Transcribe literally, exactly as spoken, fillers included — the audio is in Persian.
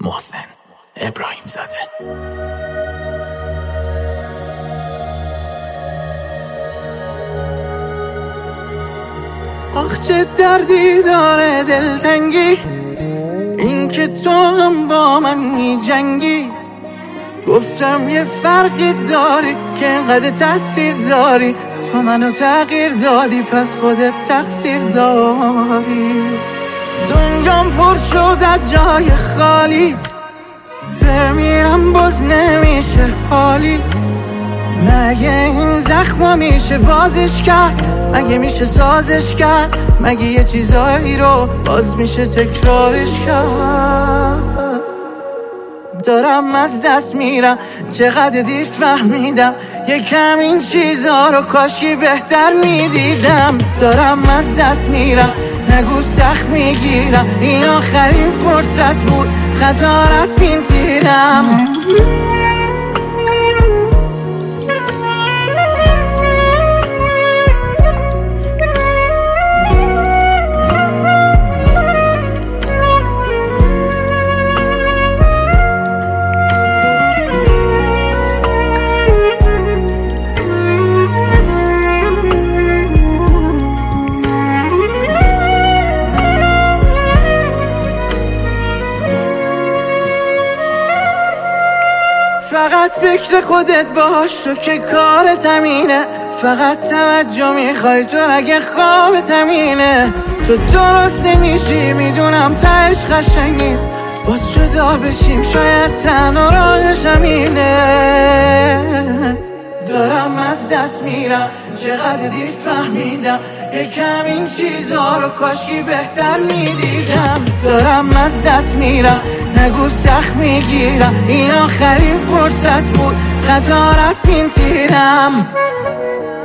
محسن ابراهیم زاده. آخ چه دردی داره دلتنگی، این که تو هم با من می جنگی. گفتم یه فرقی داری که انقدر تاثیر داری، تو منو تغییر دادی پس خودت تقصیر داری. دنیام پر شد از جای خالیت، بمیرم باز نمیشه حالیت. مگه این زخم میشه بازش کرد؟ مگه میشه سازش کرد؟ مگه یه چیزایی رو باز میشه تکرارش کرد؟ دارم از دست میرم، چقدر دیر فهمیدم یکم این چیزا رو کاشکی بهتر میدیدم. دارم از دست میرم، نگو سخت میگیرم، این آخرین فرصت بود، خطا رفت این تیرم. فقط فکر خودت باش، تو که کارت همینه. فقط توجه میخوای تو اگه خوابت همینه. تو درست نمیشی میدونم تهش قشنگ نیست، باز جدا بشیم شاید تنها راهش همینه. دارم از دست میرم، چقدر دیر فهمیدم یکم این چیزا رو کاشکی بهتر میدیدم. دارم از دست میرم، نگو سخت میگیرم، این آخرین فرصت بود، خطا رفت این تیرم.